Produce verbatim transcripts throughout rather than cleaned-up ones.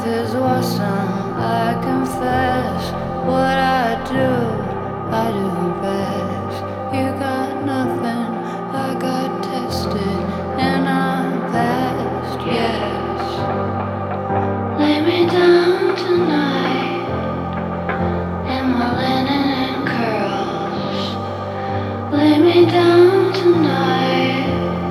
is awesome, I confess. What I do, I do best. You got nothing, I got tested, and I'm past, yes. Lay me down tonight in my linen and curls. Lay me down tonight,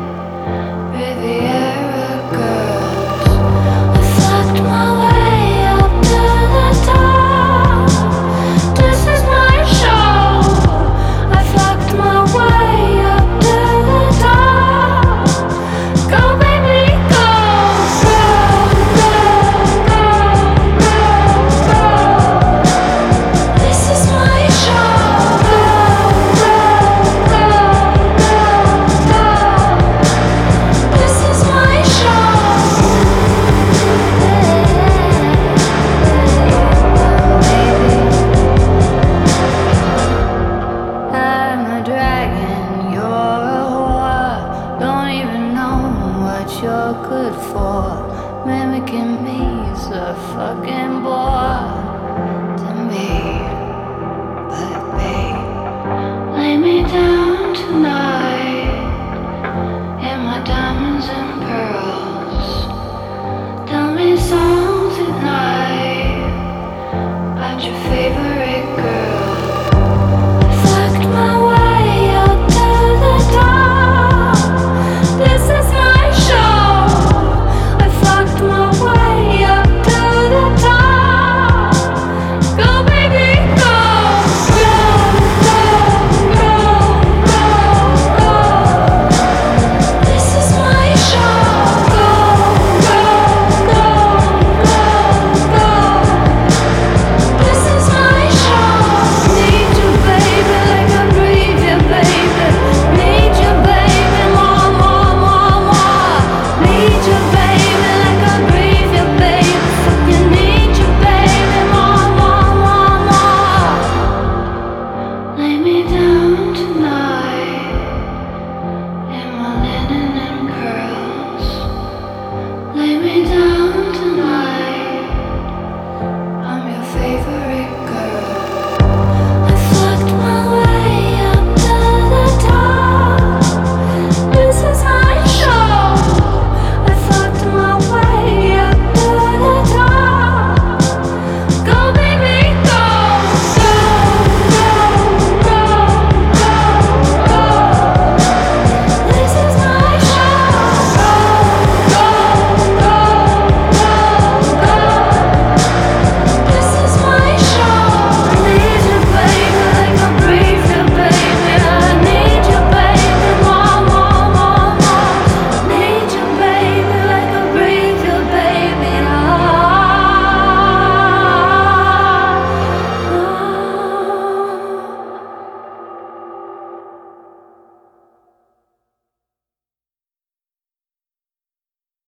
Riviera girls. I fucked my way up to the top. This is my show. I fucked my way up to the top. Go baby, go, go, go, go, go, go. This is my show. Go, go, go, go, go. This is my show. I'm a dragon, you're a whore. Don't even know what you're good for. Mimicking me's a fucking bore to me.